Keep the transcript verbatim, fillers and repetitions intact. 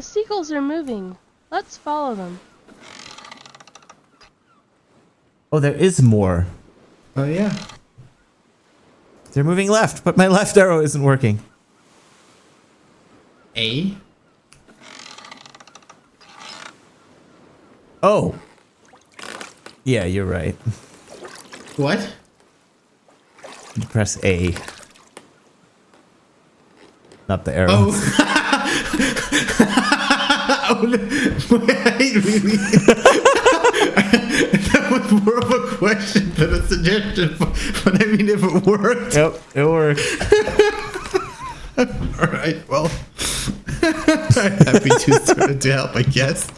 The seagulls are moving. Let's follow them. Oh, there is more. Oh, yeah. They're moving left, but my left arrow isn't working. A? Oh. Yeah, you're right. What? You press A. Not the arrow. Oh. Oh, no. Wait, really? That was more of a question than a suggestion. But I mean, if it worked. Yep, it worked. All right, well. I'm happy to, to help, I guess.